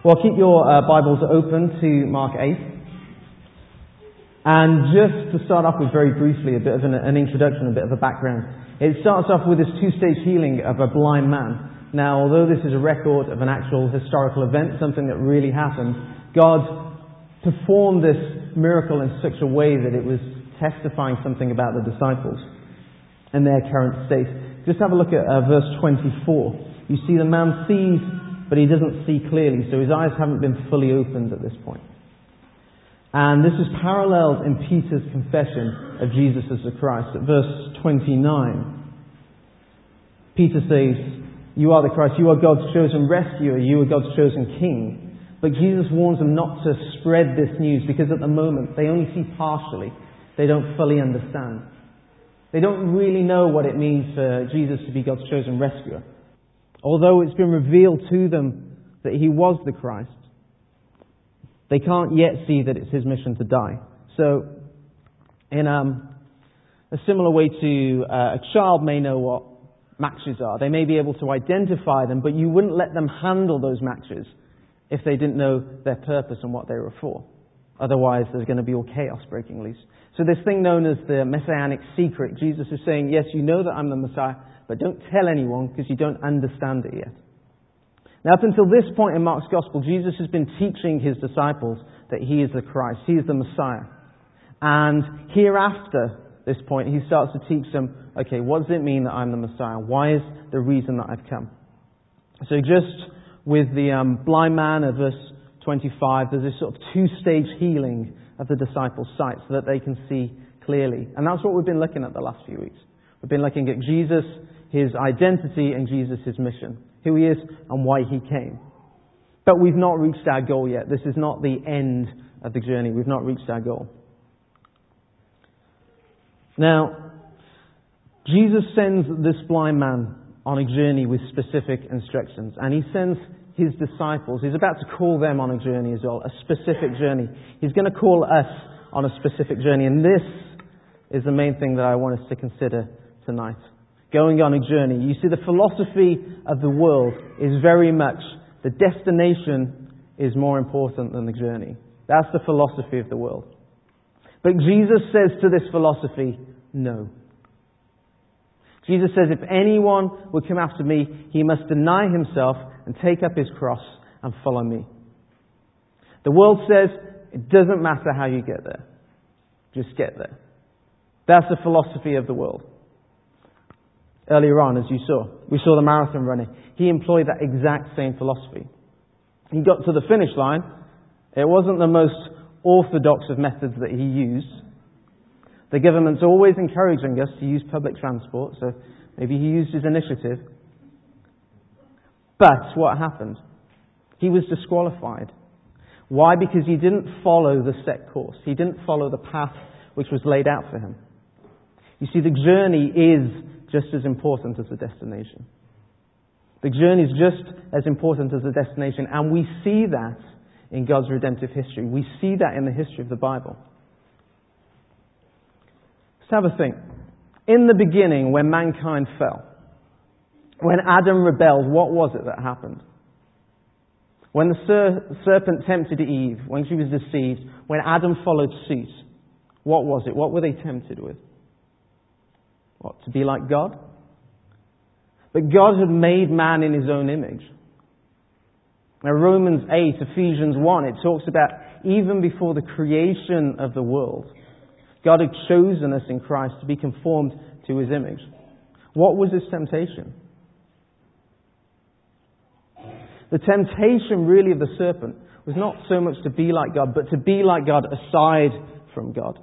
Well, keep your Bibles open to Mark 8. And just to start off with very briefly, a bit of an introduction, a bit of a background. It starts off with this two-stage healing of a blind man. Now, although this is a record of an actual historical event, something that really happened, God performed this miracle in such a way that it was testifying something about the disciples and their current state. Just have a look at verse 24. You see the man sees, but he doesn't see clearly, so his eyes haven't been fully opened at this point. And this is paralleled in Peter's confession of Jesus as the Christ. At verse 29, Peter says, "You are the Christ, you are God's chosen rescuer, you are God's chosen king." But Jesus warns them not to spread this news because at the moment they only see partially. They don't fully understand. They don't really know what it means for Jesus to be God's chosen rescuer. Although it's been revealed to them that he was the Christ, they can't yet see that it's his mission to die. So, in a similar way to a child may know what matches are. They may be able to identify them, but you wouldn't let them handle those matches if they didn't know their purpose and what they were for. Otherwise, there's going to be all chaos breaking loose. So this thing known as the Messianic secret, Jesus is saying, yes, you know that I'm the Messiah, but don't tell anyone because you don't understand it yet. Now, up until this point in Mark's Gospel, Jesus has been teaching his disciples that he is the Christ, he is the Messiah. And hereafter this point, he starts to teach them, okay, what does it mean that I'm the Messiah? Why is the reason that I've come? So just with the blind man at verse 25, there's this sort of two-stage healing of the disciples' sight so that they can see clearly. And that's what we've been looking at the last few weeks. We've been looking at Jesus, his identity, and Jesus, his mission. Who he is and why he came. But we've not reached our goal yet. This is not the end of the journey. We've not reached our goal. Now, Jesus sends this blind man on a journey with specific instructions. And he sends his disciples, he's about to call them on a journey as well, a specific journey. He's going to call us on a specific journey. And this is the main thing that I want us to consider tonight. Going on a journey. You see, the philosophy of the world is very much the destination is more important than the journey. That's the philosophy of the world. But Jesus says to this philosophy, no. Jesus says, if anyone would come after me, he must deny himself and take up his cross and follow me. The world says, it doesn't matter how you get there. Just get there. That's the philosophy of the world. Earlier on, as you saw, we saw the marathon runner. He employed that exact same philosophy. He got to the finish line. It wasn't the most orthodox of methods that he used. The government's always encouraging us to use public transport, so maybe he used his initiative. But what happened? He was disqualified. Why? Because he didn't follow the set course. He didn't follow the path which was laid out for him. You see, the journey is just as important as the destination. The journey is just as important as the destination, and we see that in God's redemptive history. We see that in the history of the Bible. Let's have a think. In the beginning, when mankind fell, when Adam rebelled, what was it that happened? When the serpent tempted Eve, when she was deceived, when Adam followed suit, what was it? What were they tempted with? What, to be like God? But God had made man in his own image. Now Romans 8, Ephesians 1, it talks about even before the creation of the world, God had chosen us in Christ to be conformed to his image. What was his temptation? The temptation really of the serpent was not so much to be like God, but to be like God aside from God.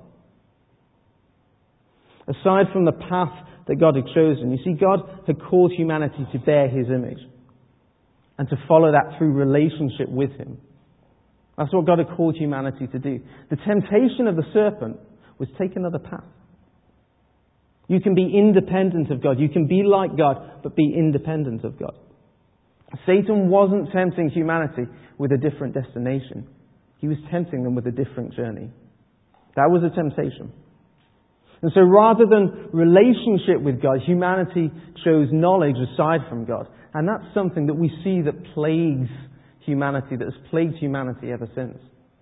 Aside from the path that God had chosen. You see, God had called humanity to bear his image and to follow that through relationship with him. That's what God had called humanity to do. The temptation of the serpent was take another path. You can be independent of God. You can be like God, but be independent of God. Satan wasn't tempting humanity with a different destination. He was tempting them with a different journey. That was a temptation. And so rather than relationship with God, humanity chose knowledge aside from God. And that's something that we see that plagues humanity, that has plagued humanity ever since.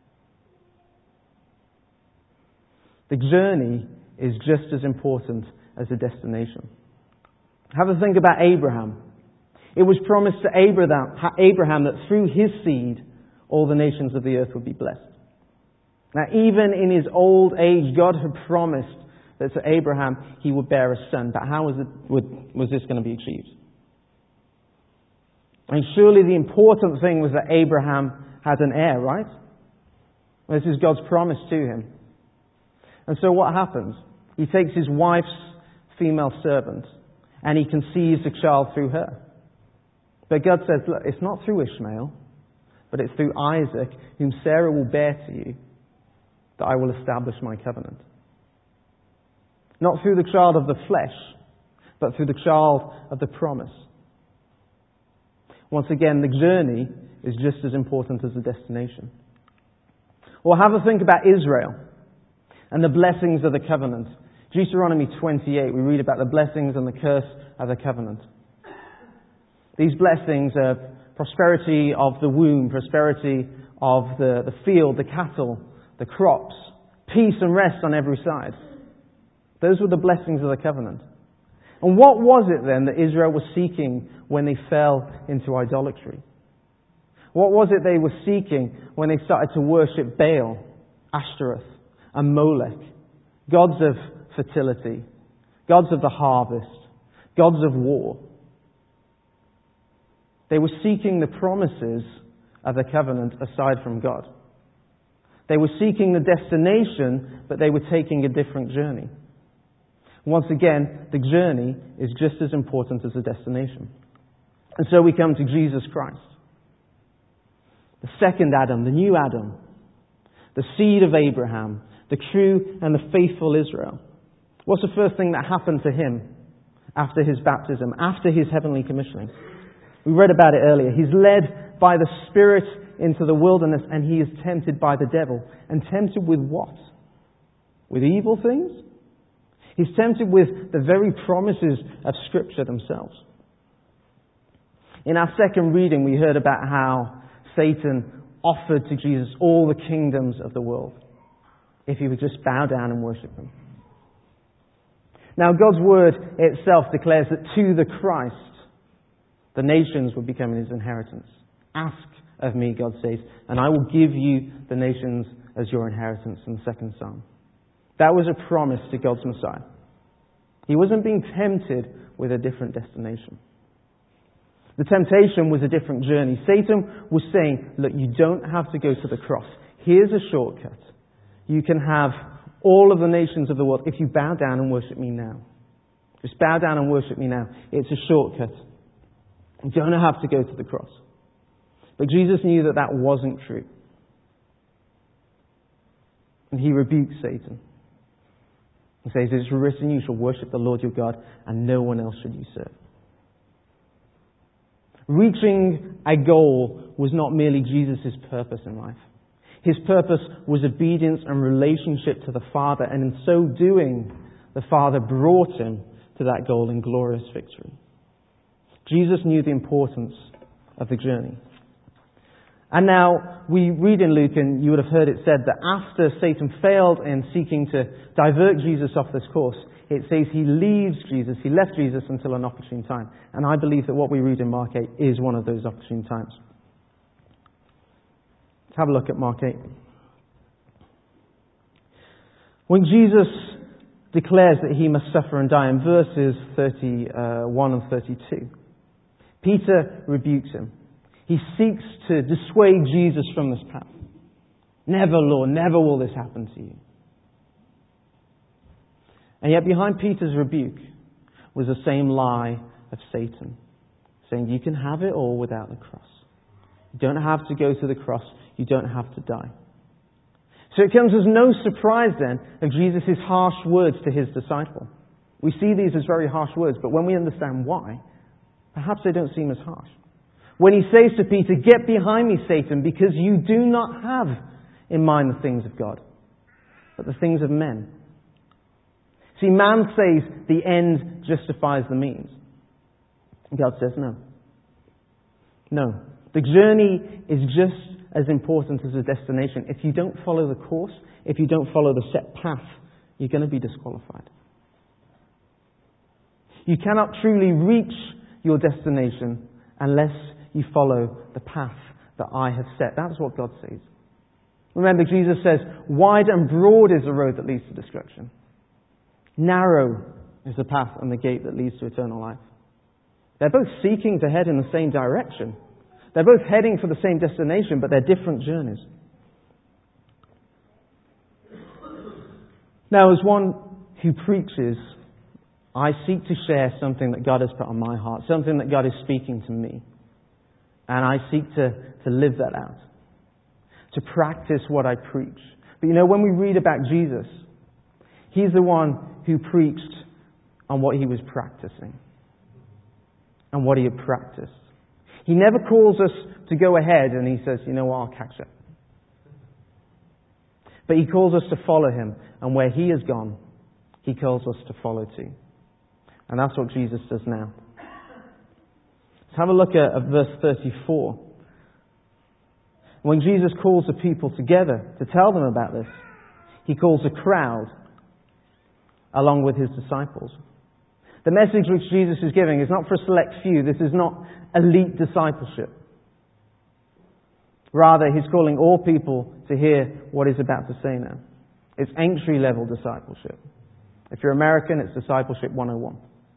The journey is just as important as the destination. Have a think about Abraham. It was promised to Abraham that through his seed, all the nations of the earth would be blessed. Now, even in his old age, God had promised that to Abraham he would bear a son. But how was this going to be achieved? And surely the important thing was that Abraham had an heir, right? This is God's promise to him. And so what happens? He takes his wife's female servant and he conceives a child through her. But God says, look, it's not through Ishmael, but it's through Isaac, whom Sarah will bear to you, that I will establish my covenant. Not through the child of the flesh, but through the child of the promise. Once again, the journey is just as important as the destination. Or have a think about Israel and the blessings of the covenant. Deuteronomy 28, we read about the blessings and the curse of the covenant. These blessings are prosperity of the womb, prosperity of the field, the cattle, the crops, peace and rest on every side. Those were the blessings of the covenant. And what was it then that Israel was seeking when they fell into idolatry? What was it they were seeking when they started to worship Baal, Ashtoreth, and Molech, gods of fertility, gods of the harvest, gods of war? They were seeking the promises of the covenant aside from God. They were seeking the destination, but they were taking a different journey. Once again, the journey is just as important as the destination. And so we come to Jesus Christ. The second Adam, the new Adam, the seed of Abraham, the true and the faithful Israel. What's the first thing that happened to him after his baptism, after his heavenly commissioning? We read about it earlier. He's led by the Spirit into the wilderness and he is tempted by the devil. And tempted with what? With evil things? He's tempted with the very promises of Scripture themselves. In our second reading, we heard about how Satan offered to Jesus all the kingdoms of the world if he would just bow down and worship him. Now, God's Word itself declares that to the Christ, the nations will become his inheritance. Ask of me, God says, and I will give you the nations as your inheritance, in the second Psalm. That was a promise to God's Messiah. He wasn't being tempted with a different destination. The temptation was a different journey. Satan was saying, look, you don't have to go to the cross. Here's a shortcut. You can have all of the nations of the world if you bow down and worship me now. Just bow down and worship me now. It's a shortcut. You don't have to go to the cross. But Jesus knew that that wasn't true. And he rebuked Satan. He says, it is written, you shall worship the Lord your God, and no one else should you serve. Reaching a goal was not merely Jesus' purpose in life. His purpose was obedience and relationship to the Father, and in so doing, the Father brought him to that goal in glorious victory. Jesus knew the importance of the journey. And now, we read in Luke, and you would have heard it said that after Satan failed in seeking to divert Jesus off this course, it says he left Jesus until an opportune time. And I believe that what we read in Mark 8 is one of those opportune times. Let's have a look at Mark 8. When Jesus declares that he must suffer and die in verses 31 and 32, Peter rebukes him. He seeks to dissuade Jesus from this path. Never, Lord, never will this happen to you. And yet behind Peter's rebuke was the same lie of Satan, saying you can have it all without the cross. You don't have to go to the cross. You don't have to die. So it comes as no surprise then of Jesus' harsh words to his disciple. We see these as very harsh words, but when we understand why, perhaps they don't seem as harsh. When he says to Peter, get behind me, Satan, because you do not have in mind the things of God, but the things of men. See, man says the end justifies the means. God says no. No. The journey is just as important as the destination. If you don't follow the course, if you don't follow the set path, you're going to be disqualified. You cannot truly reach your destination unless you follow the path that I have set. That's what God says. Remember, Jesus says, wide and broad is the road that leads to destruction. Narrow is the path and the gate that leads to eternal life. They're both seeking to head in the same direction. They're both heading for the same destination, but they're different journeys. Now, as one who preaches, I seek to share something that God has put on my heart, something that God is speaking to me. And I seek to live that out, to practice what I preach. But when we read about Jesus, He's the one who preached on what He was practicing and what He had practiced. He never calls us to go ahead and He says, you know what, I'll catch up. But He calls us to follow Him, and where He has gone, He calls us to follow too. And that's what Jesus does now. Let's have a look at verse 34. When Jesus calls the people together to tell them about this, He calls a crowd along with His disciples. The message which Jesus is giving is not for a select few. This is not elite discipleship. Rather, He's calling all people to hear what He's about to say now. It's entry-level disciplship. If you're American, it's Discipleship 101.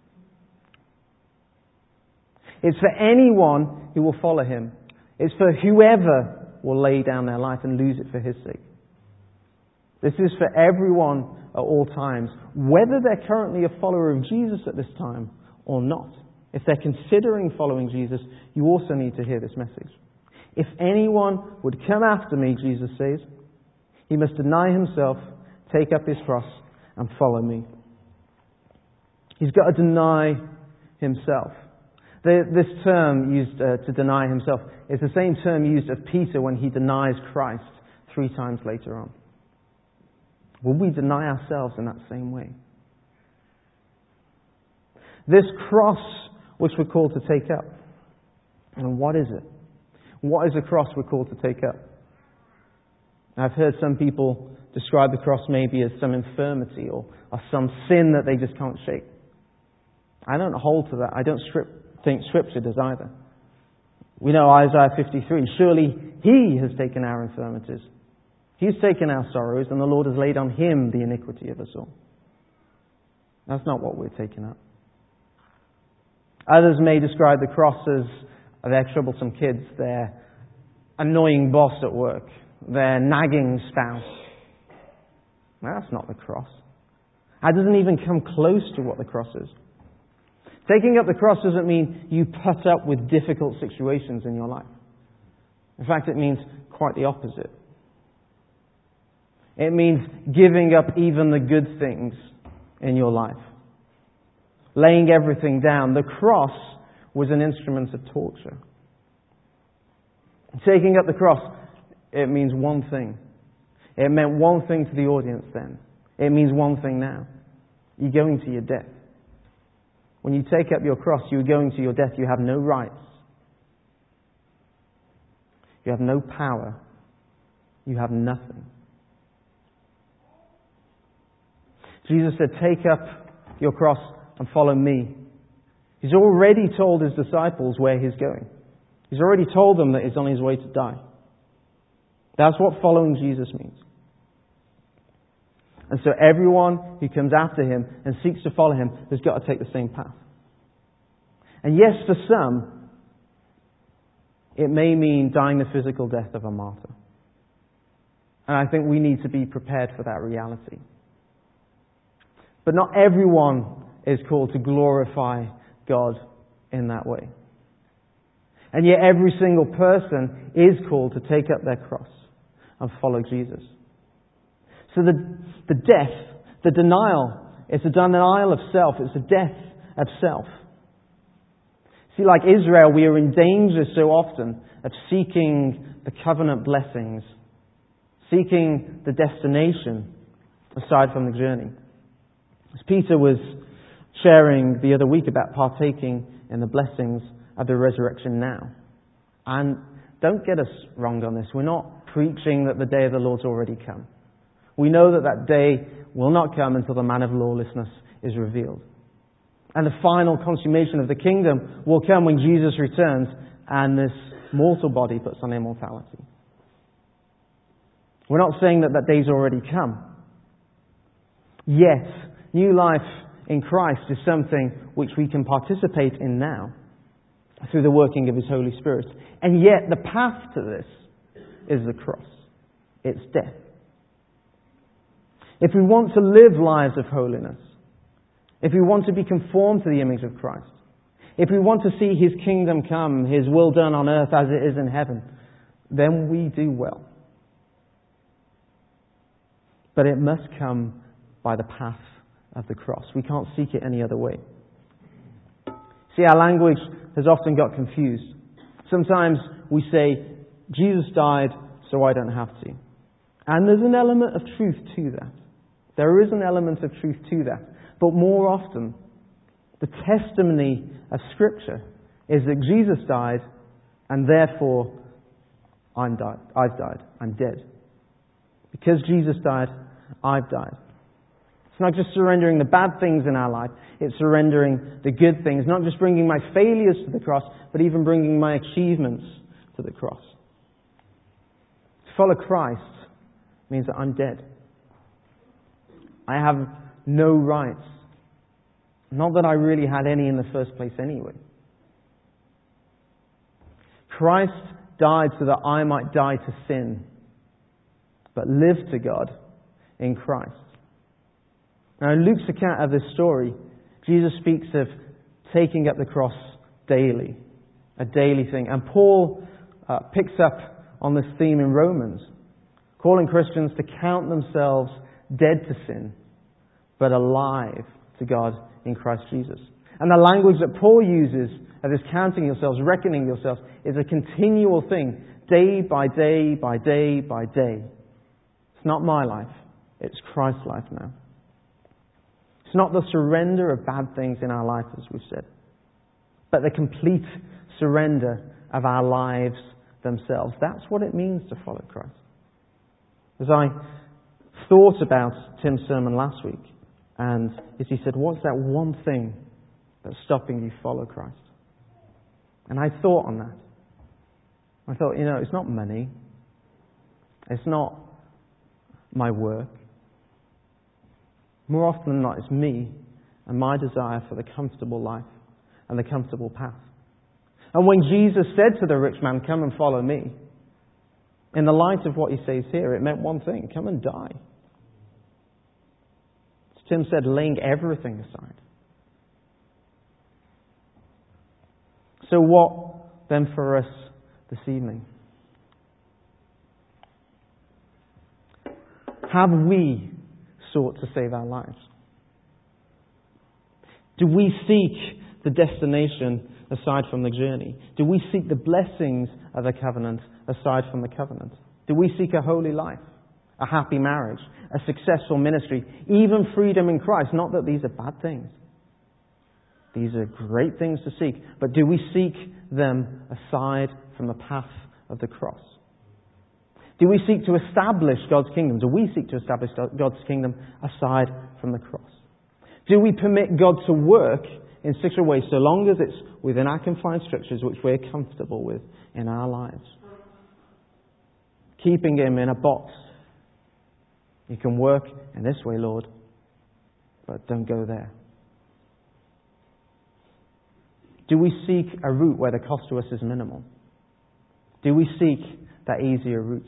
It's for anyone who will follow Him. It's for whoever will lay down their life and lose it for His sake. This is for everyone at all times, whether they're currently a follower of Jesus at this time or not. If they're considering following Jesus, you also need to hear this message. If anyone would come after me, Jesus says, he must deny himself, take up his cross, and follow me. He's got to deny himself. This term used to deny himself is the same term used of Peter when he denies Christ 3 times later on. Will we deny ourselves in that same way? This cross which we're called to take up. And what is it? What is a cross we're called to take up? I've heard some people describe the cross maybe as some infirmity or some sin that they just can't shake. I don't hold to that. I don't think Scripture does either. We know Isaiah 53. Surely He has taken our infirmities. He's taken our sorrows, and the Lord has laid on Him the iniquity of us all. That's not what we're taking up. Others may describe the cross as their troublesome kids, their annoying boss at work, their nagging spouse. That's not the cross. That doesn't even come close to what the cross is. Taking up the cross doesn't mean you put up with difficult situations in your life. In fact, it means quite the opposite. It means giving up even the good things in your life. Laying everything down. The cross was an instrument of torture. Taking up the cross, it means one thing. It meant one thing to the audience then. It means one thing now. You're going to your death. When you take up your cross, you're going to your death. You have no rights. You have no power. You have nothing. Jesus said, take up your cross and follow me. He's already told His disciples where He's going. He's already told them that He's on His way to die. That's what following Jesus means. And so everyone who comes after Him and seeks to follow Him has got to take the same path. And yes, for some, it may mean dying the physical death of a martyr. And I think we need to be prepared for that reality. But not everyone is called to glorify God in that way. And yet every single person is called to take up their cross and follow Jesus. So the death, the denial, it's a denial of self. It's a death of self. See, like Israel, we are in danger so often of seeking the covenant blessings, seeking the destination aside from the journey. As Peter was sharing the other week about partaking in the blessings of the resurrection now. And don't get us wrong on this. We're not preaching that the day of the Lord's already come. We know that that day will not come until the man of lawlessness is revealed. And the final consummation of the kingdom will come when Jesus returns and this mortal body puts on immortality. We're not saying that that day's already come. Yet, new life in Christ is something which we can participate in now through the working of His Holy Spirit. And yet, the path to this is the cross. It's death. If we want to live lives of holiness, if we want to be conformed to the image of Christ, if we want to see His kingdom come, His will done on earth as it is in heaven, then we do well. But it must come by the path of the cross. We can't seek it any other way. See, our language has often got confused. Sometimes we say, Jesus died, so I don't have to. And there's an element of truth to that. There is an element of truth to that. But more often, the testimony of Scripture is that Jesus died, and therefore I've died. I'm dead. Because Jesus died, I've died. It's not just surrendering the bad things in our life, it's surrendering the good things, not just bringing my failures to the cross, but even bringing my achievements to the cross. To follow Christ means that I'm dead. I have no rights. Not that I really had any in the first place anyway. Christ died so that I might die to sin, but live to God in Christ. Now, in Luke's account of this story, Jesus speaks of taking up the cross daily, a daily thing. And Paul picks up on this theme in Romans, calling Christians to count themselves dead to sin, but alive to God in Christ Jesus. And the language that Paul uses of this counting yourselves, reckoning yourselves, is a continual thing, day by day by day by day. It's not my life, it's Christ's life now. It's not the surrender of bad things in our life, as we've said, but the complete surrender of our lives themselves. That's what it means to follow Christ. As I thought about Tim's sermon last week, and as he said, what's that one thing that's stopping you follow Christ? And I thought on that. I thought, it's not money. It's not my work. More often than not, it's me and my desire for the comfortable life and the comfortable path. And when Jesus said to the rich man, come and follow me, in the light of what he says here, it meant one thing, come and die. As Tim said, laying everything aside. So what then for us this evening? Have we sought to save our lives? Do we seek the destination aside from the journey? Do we seek the blessings of the covenant aside from the covenant? Do we seek a holy life, a happy marriage, a successful ministry, even freedom in Christ? Not that these are bad things. These are great things to seek. But do we seek them aside from the path of the cross? Do we seek to establish God's kingdom? Do we seek to establish God's kingdom aside from the cross? Do we permit God to work in such a way, so long as it's within our confined structures which we're comfortable with in our lives? Keeping Him in a box. You can work in this way, Lord, but don't go there. Do we seek a route where the cost to us is minimal? Do we seek that easier route?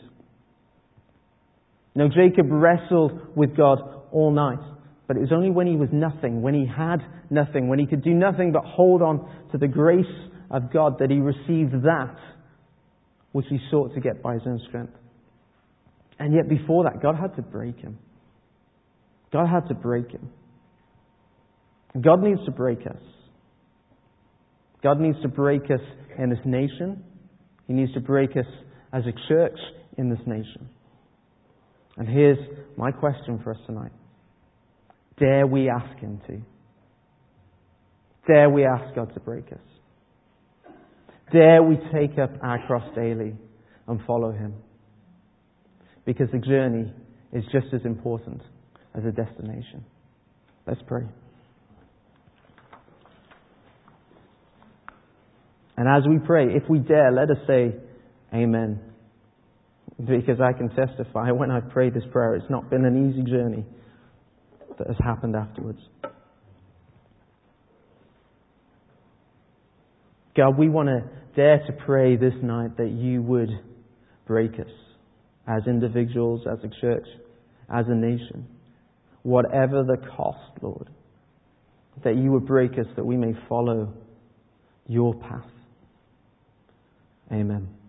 Jacob wrestled with God all night, but it was only when he was nothing, when he had nothing, when he could do nothing but hold on to the grace of God, that he received that which he sought to get by his own strength. And yet before that, God had to break him. God had to break him. God needs to break us. God needs to break us in this nation. He needs to break us as a church in this nation. And here's my question for us tonight. Dare we ask Him to? Dare we ask God to break us? Dare we take up our cross daily and follow Him. Because the journey is just as important as the destination. Let's pray. And as we pray, if we dare, let us say Amen. Because I can testify, when I prayed this prayer, it's not been an easy journey that has happened afterwards. God, we want to dare to pray this night that You would break us as individuals, as a church, as a nation. Whatever the cost, Lord, that You would break us that we may follow Your path. Amen.